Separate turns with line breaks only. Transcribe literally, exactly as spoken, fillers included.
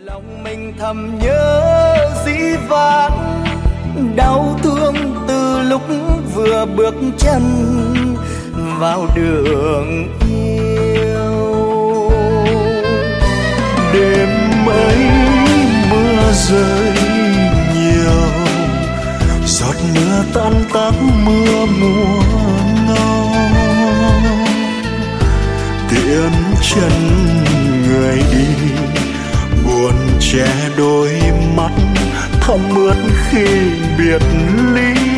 Lòng mình thầm nhớ dĩ vãng, đau thương từ lúc vừa bước chân vào đường yêu. Đêm ấy mưa rơi nhiều, giọt mưa tan tác mưa mùa ngâu. Tiễn chân người đi, buồn che đôi mắt thấm ướt khi biệt ly.